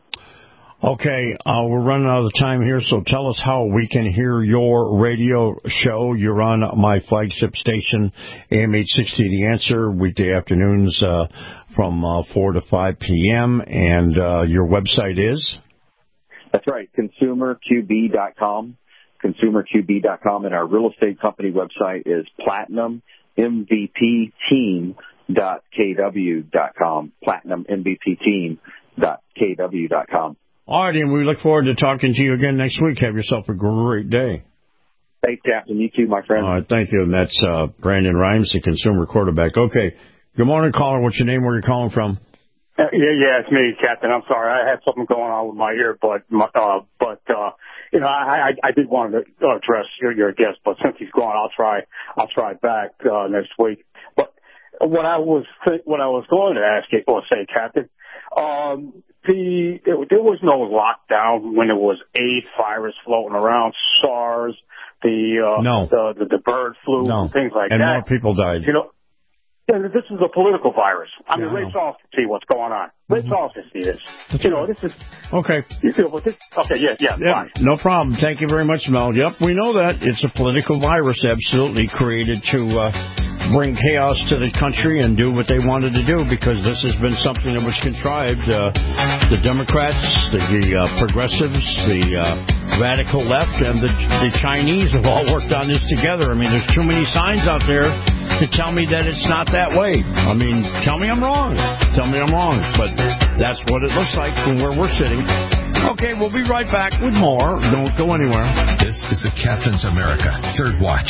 Okay, uh, we're running out of time here, so tell us how we can hear your radio show. You're on my flagship station, A M eight sixty The Answer, weekday afternoons uh, from uh, four to five p.m., and uh, your website is? That's right, consumer q b dot com, consumer q b dot com, and our real estate company website is platinum m v p team dot k w dot com, platinum m v p team dot k w dot com. All right, and we look forward to talking to you again next week. Have yourself a great day. Thanks, Captain. You too, my friend. All right, thank you. And that's uh, Brandon Rhymes, the consumer quarterback. Okay. Good morning, caller. What's your name? Where are you calling from? Uh, yeah, yeah, it's me, Captain. I'm sorry. I had something going on with my ear, but, uh, but, uh, you know, I, I, I did want to address your, your guest, but since he's gone, I'll try, I'll try back, uh, next week. But what I was, what I was going to ask you, or say, Captain, um, the, it, there was no lockdown when there was AIDS virus floating around, SARS, the, uh, no. the, the, the bird flu, no. and things like and that. And more people died. You know, yeah, this is a political virus. I mean, yeah, let's all see what's going on. Let's mm-hmm. all see this. That's you know, right. this is... Okay. You feel with this? Okay, yeah, yeah, yep, fine. No problem. Thank you very much, Mel. Yep, we know that. It's a political virus, absolutely, created to uh, bring chaos to the country and do what they wanted to do, because this has been something that was contrived. Uh, the Democrats, the, the uh, progressives, the uh, radical left, and the, the Chinese have all worked on this together. I mean, there's too many signs out there to tell me that it's not that way. I mean, tell me I'm wrong. Tell me I'm wrong. But that's what it looks like from where we're sitting. Okay, we'll be right back with more. Don't go anywhere. This is the Captain's America Third Watch.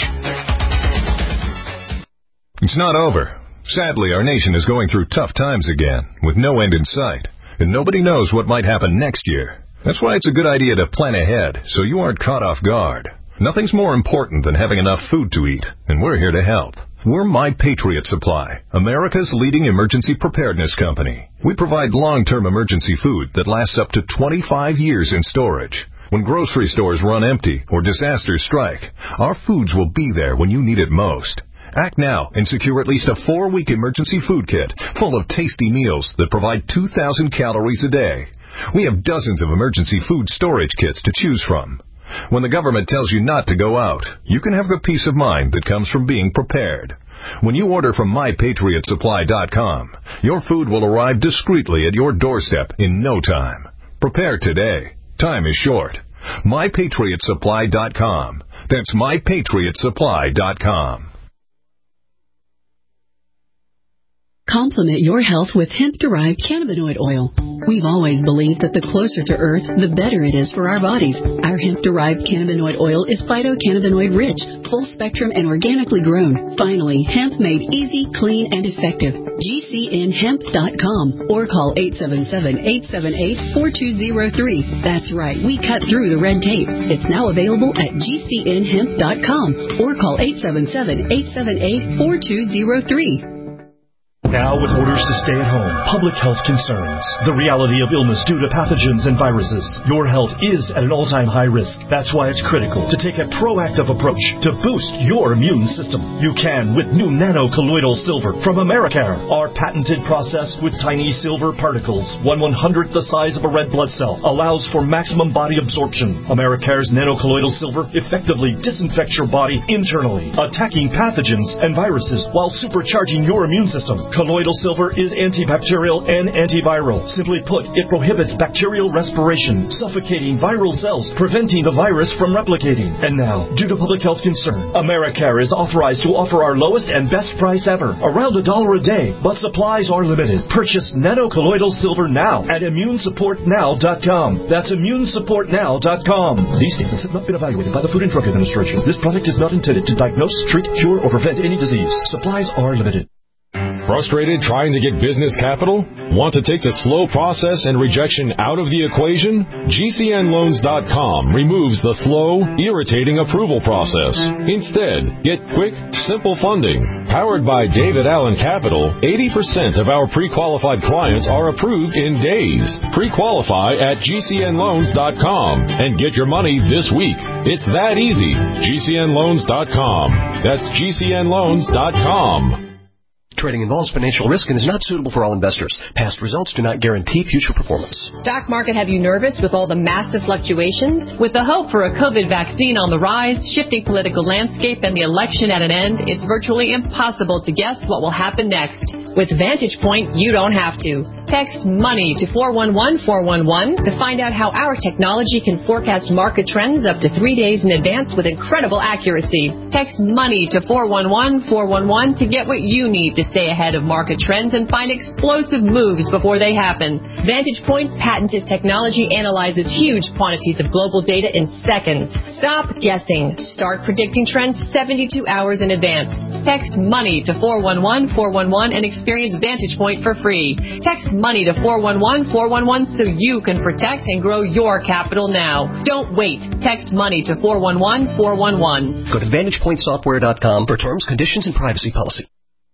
It's not over. Sadly, our nation is going through tough times again, with no end in sight, and nobody knows what might happen next year. That's why it's a good idea to plan ahead, so you aren't caught off guard. Nothing's more important than having enough food to eat, and we're here to help. We're My Patriot Supply, America's leading emergency preparedness company. We provide long-term emergency food that lasts up to twenty-five years in storage. When grocery stores run empty or disasters strike, our foods will be there when you need it most. Act now and secure at least a four-week emergency food kit full of tasty meals that provide two thousand calories a day. We have dozens of emergency food storage kits to choose from. When the government tells you not to go out, you can have the peace of mind that comes from being prepared. When you order from my patriot supply dot com, your food will arrive discreetly at your doorstep in no time. Prepare today. Time is short. my patriot supply dot com. That's my patriot supply dot com. Complement your health with hemp-derived cannabinoid oil. We've always believed that the closer to Earth, the better it is for our bodies. Our hemp-derived cannabinoid oil is phytocannabinoid-rich, full-spectrum, and organically grown. Finally, hemp made easy, clean, and effective. G C N hemp dot com or call eight seven seven, eight seven eight, four two zero three. That's right, we cut through the red tape. It's now available at G C N hemp dot com or call eight seven seven, eight seven eight, four two zero three. Now with orders to stay at home, public health concerns, the reality of illness due to pathogens and viruses, your health is at an all-time high risk. That's why it's critical to take a proactive approach to boost your immune system. You can with new nano-colloidal silver from Americare. Our patented process with tiny silver particles, one one-hundredth the size of a red blood cell, allows for maximum body absorption. Americare's nano-colloidal silver effectively disinfects your body internally, attacking pathogens and viruses while supercharging your immune system. Colloidal silver is antibacterial and antiviral. Simply put, it prohibits bacterial respiration, suffocating viral cells, preventing the virus from replicating. And now, due to public health concern, Americare is authorized to offer our lowest and best price ever, around a dollar a day, but supplies are limited. Purchase nano-colloidal silver now at immune support now dot com. That's immune support now dot com. These statements have not been evaluated by the Food and Drug Administration. This product is not intended to diagnose, treat, cure, or prevent any disease. Supplies are limited. Frustrated trying to get business capital? Want to take the slow process and rejection out of the equation? G C N loans dot com removes the slow, irritating approval process. Instead, get quick, simple funding. Powered by David Allen Capital, eighty percent of our pre-qualified clients are approved in days. Pre-qualify at G C N loans dot com and get your money this week. It's that easy. G C N loans dot com. That's G C N loans dot com. Trading involves financial risk and is not suitable for all investors. Past results do not guarantee future performance. Stock market have you nervous with all the massive fluctuations? With the hope for a COVID vaccine on the rise, shifting political landscape, and the election at an end, it's virtually impossible to guess what will happen next. With Vantage Point, you don't have to. Text MONEY to four one one four one one to find out how our technology can forecast market trends up to three days in advance with incredible accuracy. Text MONEY to four one one four one one to get what you need to stay ahead of market trends and find explosive moves before they happen. Vantage Point's patented technology analyzes huge quantities of global data in seconds. Stop guessing. Start predicting trends seventy-two hours in advance. Text MONEY to four one one four one one and experience Vantage Point for free. Text MONEY to four one one four one one so you can protect and grow your capital now. Don't wait. Text MONEY to four one one four one one. Go to vantage point software dot com for terms, conditions, and privacy policy.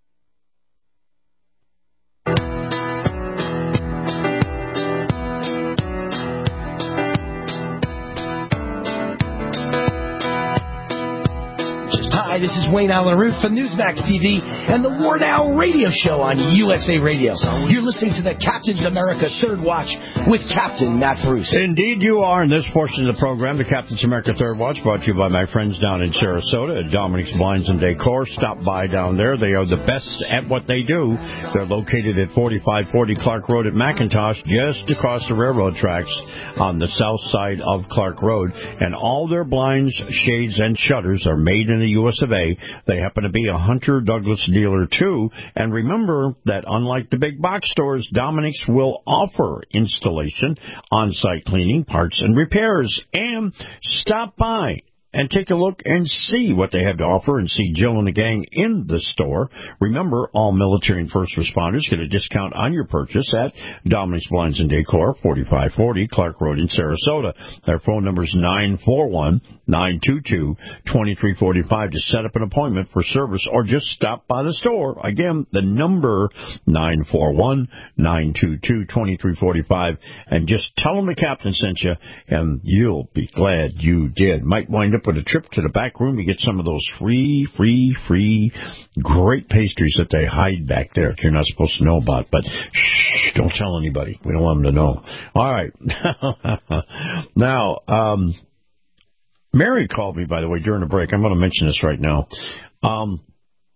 Hi, this is Wayne Allen Root from Newsmax T V and the War Now radio show on U S A Radio. You're listening to the Captain's America Third Watch with Captain Matt Bruce. Indeed you are. In this portion of the program, the Captain's America Third Watch, brought to you by my friends down in Sarasota at Dominic's Blinds and Decor. Stop by down there. They are the best at what they do. They're located at forty-five forty Clark Road at McIntosh, just across the railroad tracks on the south side of Clark Road. And all their blinds, shades, and shutters are made in the U S of A. They happen to be a Hunter Douglas dealer, too. And remember that unlike the big box stores, Dominic's will offer installation, on-site cleaning, parts, and repairs. And stop by and take a look and see what they have to offer and see Jill and the gang in the store. Remember, all military and first responders get a discount on your purchase at Dominic's Blinds and Decor, forty-five forty Clark Road in Sarasota. Their phone number is nine four one, nine two two, two three four five to set up an appointment for service or just stop by the store. Again, the number nine four one, nine two two, two three four five, and just tell them the captain sent you, and you'll be glad you did. Might wind up with a trip to the back room. You get some of those free, free, free, great pastries that they hide back there that you're not supposed to know about. But shh, don't tell anybody. We don't want them to know. All right. Now, um, Mary called me, by the way, during the break. I'm going to mention this right now. Um,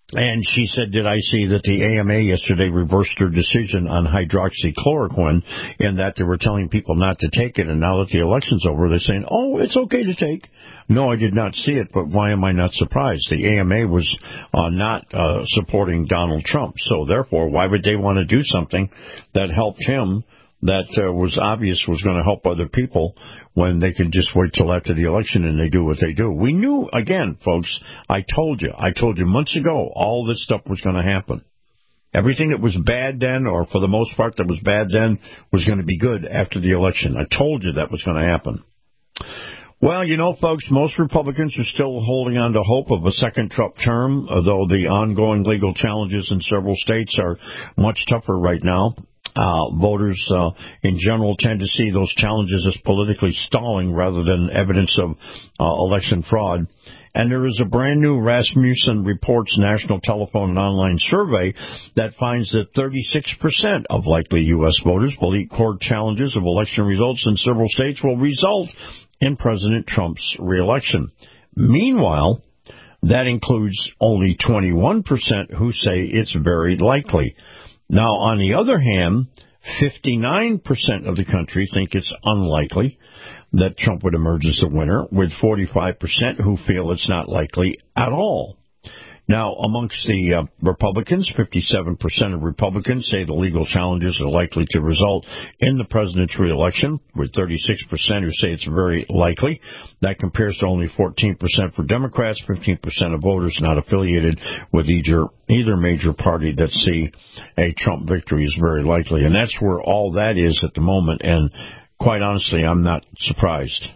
And she said, did I see that the A M A yesterday reversed their decision on hydroxychloroquine in that they were telling people not to take it, and now that the election's over, they're saying, oh, it's okay to take. No, I did not see it, but why am I not surprised? The A M A was uh, not uh, supporting Donald Trump, so therefore, why would they want to do something that helped him that uh, was obvious was going to help other people when they could just wait till after the election and they do what they do? We knew, again, folks, I told you, I told you months ago, all this stuff was going to happen. Everything that was bad then, or for the most part that was bad then, was going to be good after the election. I told you that was going to happen. Well, you know, folks, most Republicans are still holding on to hope of a second Trump term, although the ongoing legal challenges in several states are much tougher right now. Uh, voters uh, in general tend to see those challenges as politically stalling rather than evidence of uh, election fraud. And there is a brand new Rasmussen Reports national telephone and online survey that finds that thirty-six percent of likely U S voters believe court challenges of election results in several states will result in President Trump's reelection. Meanwhile, that includes only twenty-one percent who say it's very likely. Now, on the other hand, fifty-nine percent of the country think it's unlikely that Trump would emerge as the winner, with forty-five percent who feel it's not likely at all. Now, amongst the uh, Republicans, fifty-seven percent of Republicans say the legal challenges are likely to result in the president's reelection, with thirty-six percent who say it's very likely. That compares to only fourteen percent for Democrats, fifteen percent of voters not affiliated with either, either major party that see a Trump victory is very likely. And that's where all that is at the moment, and quite honestly, I'm not surprised.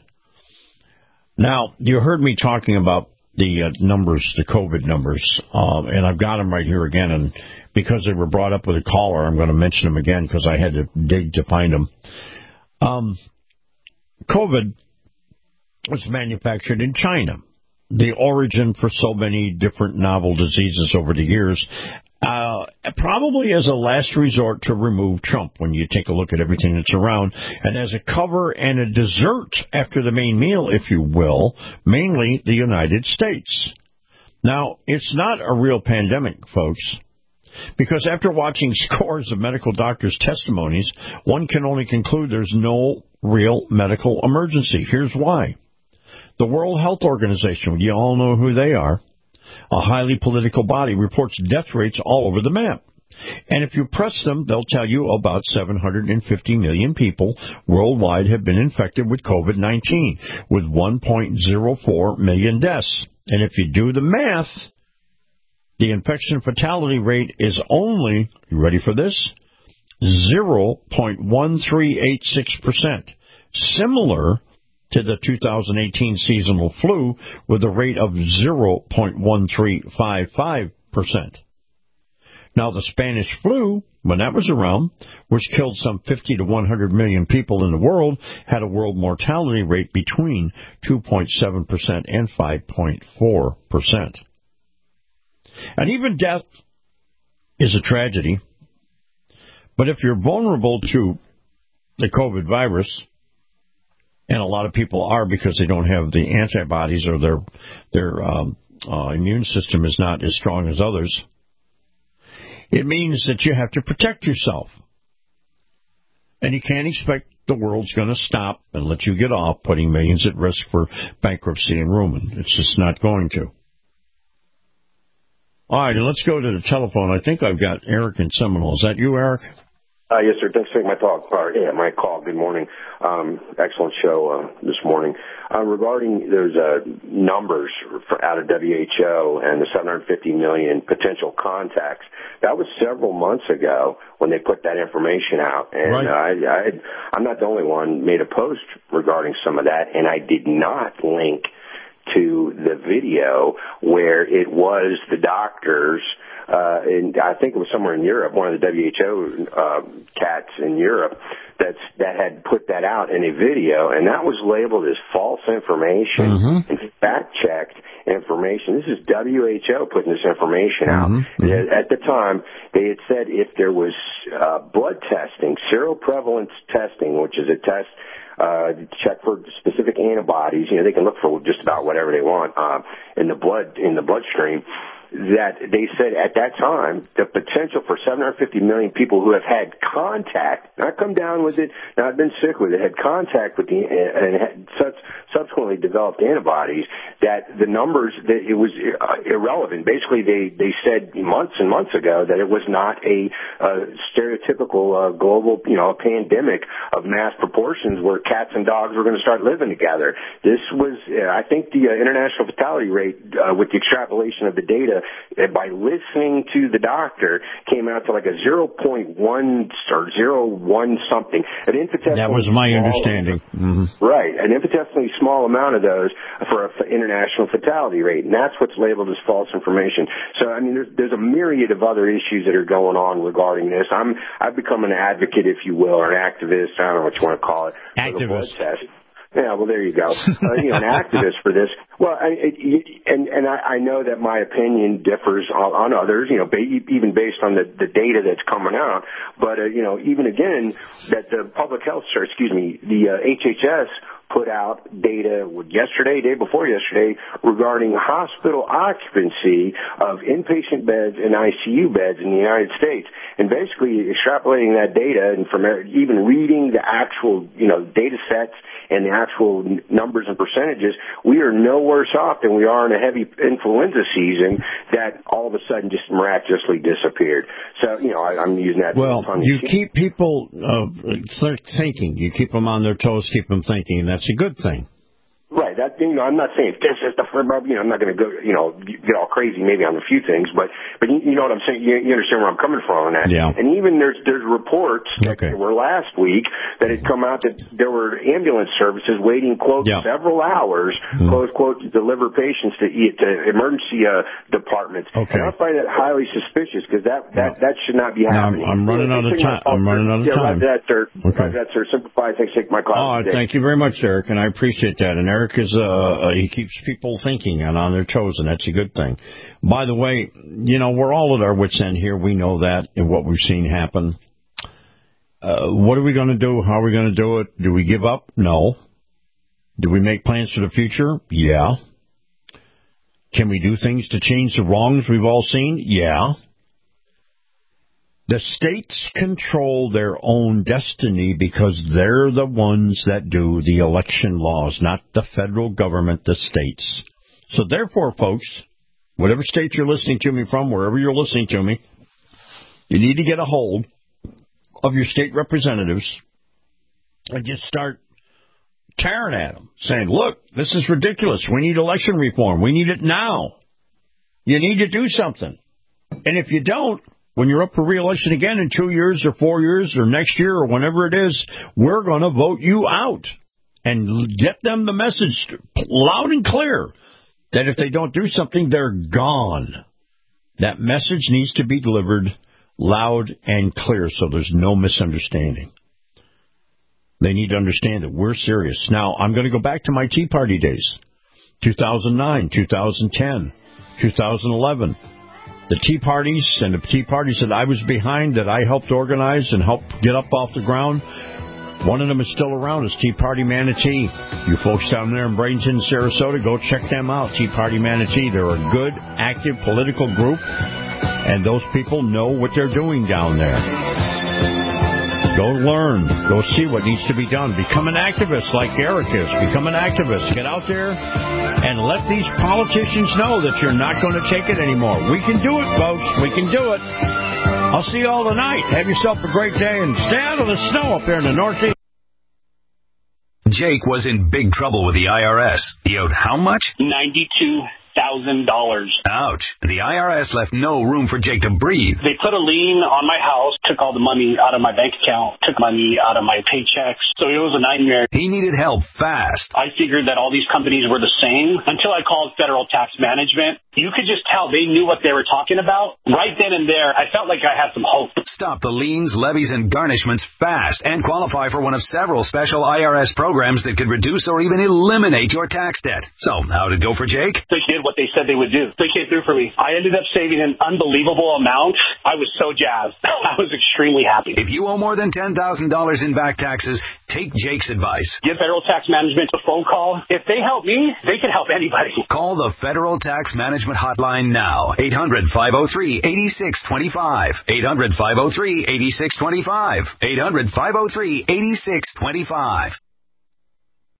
Now, you heard me talking about the uh, numbers, the COVID numbers, um, and I've got them right here again, and because they were brought up with a caller, I'm going to mention them again because I had to dig to find them. Um, COVID was manufactured in China, the origin for so many different novel diseases over the years, uh, probably as a last resort to remove Trump when you take a look at everything that's around, and as a cover and a dessert after the main meal, if you will, mainly the United States. Now, it's not a real pandemic, folks, because after watching scores of medical doctors' testimonies, one can only conclude there's no real medical emergency. Here's why. The World Health Organization, you all know who they are, a highly political body, reports death rates all over the map. And if you press them, they'll tell you about seven hundred fifty million people worldwide have been infected with COVID nineteen, with one point zero four million deaths. And if you do the math, the infection fatality rate is only, you ready for this, zero point one three eight six percent, similar to the two thousand eighteen seasonal flu with a rate of zero point one three five five percent. Now, the Spanish flu, when that was around, which killed some fifty to one hundred million people in the world, had a world mortality rate between two point seven percent and five point four percent. And even death is a tragedy. But if you're vulnerable to the COVID virus, and a lot of people are because they don't have the antibodies or their their um, uh, immune system is not as strong as others, it means that you have to protect yourself. And you can't expect the world's going to stop and let you get off putting millions at risk for bankruptcy and ruin. It's just not going to. All right, and let's go to the telephone. I think I've got Eric in Seminole. Is that you, Eric? Uh, yes, sir. Thanks for taking my talk. Or, yeah, my call. Good morning. Um, excellent show uh, this morning. Uh, regarding those uh, numbers for, out of W H O and the seven hundred fifty million potential contacts, that was several months ago when they put that information out. And right. uh, I, I, I'm not the only one made a post regarding some of that, and I did not link to the video where it was the doctors. Uh, and I think it was somewhere in Europe, one of the W H O uh, cats in Europe that's, that had put that out in a video, and that was labeled as false information mm-hmm. and fact-checked information. This is W H O putting this information out. Mm-hmm. At the time, they had said if there was uh, blood testing, seroprevalence testing, which is a test uh, to check for specific antibodies, you know, they can look for just about whatever they want uh, in the blood in the bloodstream. that they said at that time the potential for seven hundred fifty million people who have had contact, not come down with it, not been sick with it, had contact with the and had such subsequently developed antibodies, that the numbers, that it was uh, irrelevant. Basically, they they said months and months ago that it was not a uh, stereotypical uh, global, you know, pandemic of mass proportions where cats and dogs were going to start living together. This was, uh, I think, the uh, international fatality rate uh, with the extrapolation of the data uh, by listening to the doctor came out to like a zero point one or zero one something. An infinitesimally that was my small, understanding. Mm-hmm. Right, an infinitesimally small amount of those for an f- international fatality rate, and that's what's labeled as false information. So, I mean, there's, there's a myriad of other issues that are going on regarding this. I'm I've become an advocate, if you will, or an activist. I don't know what you want to call it. Activist. For the blood test. Yeah, well, there you go. Uh, you know, an activist for this. Well, I, it, and and I, I know that my opinion differs on, on others. You know, ba- even based on the, the data that's coming out. But uh, you know, even again, that the public health, or excuse me, the uh, H H S put out data yesterday, day before yesterday, regarding hospital occupancy of inpatient beds and I C U beds in the United States. And basically extrapolating that data and from even reading the actual, you know, data sets and the actual n- numbers and percentages, we are no worse off than we are in a heavy influenza season that all of a sudden just miraculously disappeared. So, you know, I, I'm using that. Well, as a you keep people uh, thinking. You keep them on their toes, keep them thinking, and that's a good thing. Right. That, you know, I'm not saying this is the, you know, I'm not going to go, you know, get all crazy maybe on a few things, but, but you, you know what I'm saying? You, you understand where I'm coming from on that. Yeah. And even there's, there's reports okay. that were last week that had come out that there were ambulance services waiting, quote, yeah. several hours, mm. close quote, to deliver patients to, to emergency uh, departments. Okay. And I find that highly suspicious because that, that, yeah. that should not be happening. No, I'm, I'm running out of time. I'm running out of yeah, time. Right, that, sir. Okay. Right, that, sir. Simplify. Thanks for taking my call. Oh, thank you very much, Eric, and I appreciate that. And Eric is, uh, Uh, he keeps people thinking and on their toes, and that's a good thing. By the way, you know, we're all at our wits' end here. We know that and what we've seen happen. Uh, what are we going to do? How are we going to do it? Do we give up? No. Do we make plans for the future? Yeah. Can we do things to change the wrongs we've all seen? Yeah. The states control their own destiny because they're the ones that do the election laws, not the federal government, the states. So therefore, folks, whatever state you're listening to me from, wherever you're listening to me, you need to get a hold of your state representatives and just start tearing at them, saying, look, this is ridiculous. We need election reform. We need it now. You need to do something. And if you don't, when you're up for re-election again in two years or four years or next year or whenever it is, we're going to vote you out and get them the message loud and clear that if they don't do something, they're gone. That message needs to be delivered loud and clear so there's no misunderstanding. They need to understand that we're serious. Now, I'm going to go back to my Tea Party days, two thousand nine, two thousand ten, two thousand eleven. The Tea Parties and the Tea Parties that I was behind, that I helped organize and help get up off the ground, one of them is still around. It's Tea Party Manatee. You folks down there in Bradenton, Sarasota, go check them out. Tea Party Manatee. They're a good, active political group, and those people know what they're doing down there. Go learn. Go see what needs to be done. Become an activist like Eric is. Become an activist. Get out there and let these politicians know that you're not going to take it anymore. We can do it, folks. We can do it. I'll see you all tonight. Have yourself a great day and stay out of the snow up there in the Northeast. Jake was in big trouble with the I R S. He owed how much? ninety-two thousand dollars. Ouch. The I R S left no room for Jake to breathe. They put a lien on my house, took all the money out of my bank account, took money out of my paychecks. So it was a nightmare. He needed help fast. I figured that all these companies were the same until I called Federal Tax Management. You could just tell they knew what they were talking about. Right then and there, I felt like I had some hope. Stop the liens, levies, and garnishments fast and qualify for one of several special I R S programs that could reduce or even eliminate your tax debt. So, how'd it go for Jake? The kid what they said they would do. They came through for me. I ended up saving an unbelievable amount. I was so jazzed. I was extremely happy. If you owe more than ten thousand dollars in back taxes, take Jake's advice. Give Federal Tax Management a phone call. If they help me, they can help anybody. Call the Federal Tax Management Hotline now. eight hundred, five oh three, eight six two five. eight hundred, five oh three, eight six two five. eight hundred, five oh three, eight six two five.